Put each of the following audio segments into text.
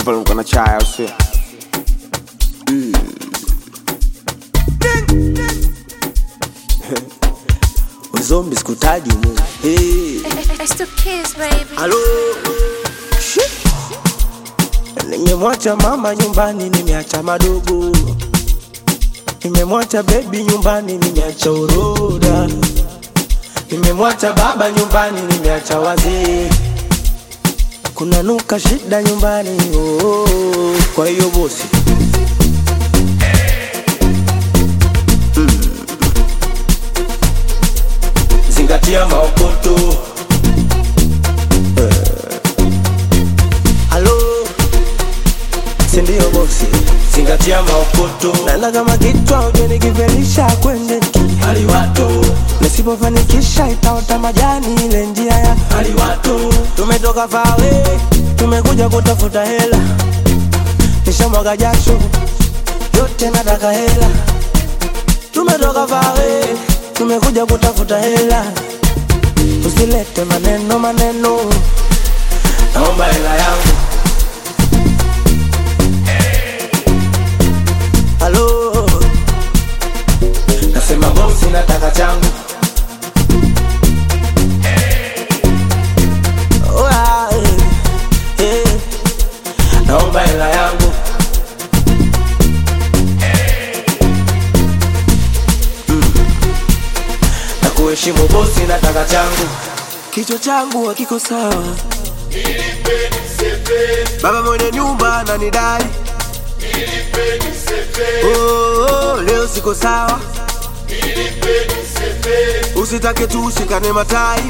Super na chai au sio? Zombi sikutaji mu. Hey. It's the kids, baby. Hello. Nimemwacha mama nyumbani, nimeacha madogo. Nimemwacha baby nyumbani, nimeacha uroda. Nimemwacha baba nyumbani, nimeacha wazee. Kuna nuka shida nyumbani, oh. Kwa hiyo bosi zingatia maokoto. Halo, sindio bosi? Zingatia maokoto. Nana kama kichwa uje nikivelisha kwende hali watu. Nisipofanikisha itaota majani ile njia ya hali watu. Tumetoka fawe, tumekuja kutafuta hela. Nishamwaga jasho, yote nataka hela. Tumetoka fawe, tumekuja kutafuta hela. Usilete maneno maneno, naomba hela yangu. Halo, nasema bosi nataka changu. Naomba hela yangu. Na kuheshimu bosi nataka changu. Kichwa changu hakiko sawa. Baba mwenye nyumba ananidai. Oh, leo siko sawa. Usitake tu ushikane matai.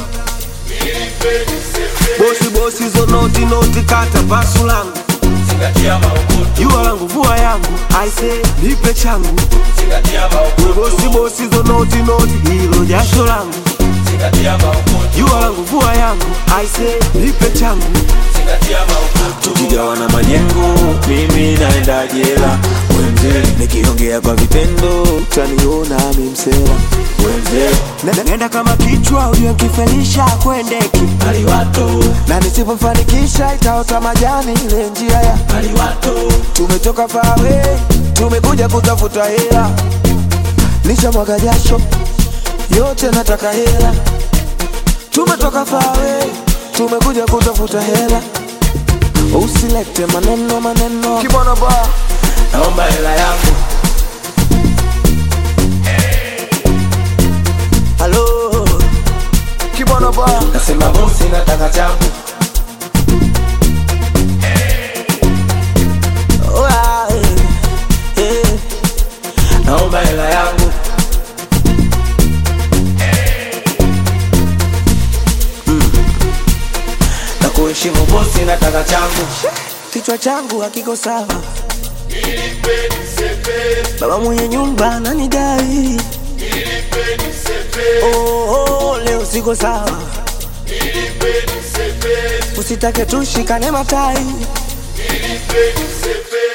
Bosi noti kata pasu langu. Zingatia maokoto. Jua langu vua yangu, I say nipe changu. Zingatia maokoto. Bosi noti hilo jasho langu. Zingatia maokoto. Jua langu vua yangu, I say nipe changu. Zingatia maokoto. Tukigawana majengo, mimi naenda jela. Wenze, nikiongea kwa vitendo, utaniona mimi msela. Wenze, nenda kama kichwa uliokifelisha kwendeki hali watu. Na nisipofanikisha itaota majani ile njia ya hali watu. Tumetoka fawe, tumekuja kutafuta hela. Nishamwaga jasho, yote nataka hela. Tumetoka fawe, tumekuja kutafuta hela. Usilete maneno Kibwana ba, naomba hela yangu. halo Kibwana ba, Nasema bosi nataka changu. Naomba hela yangu. Na kuheshimu bosi nataka changu. kichwa changu hakiko sawa. Baba mwenye nyumba ananidai. Oh, leo siko sawa. Usitake tushikane matai.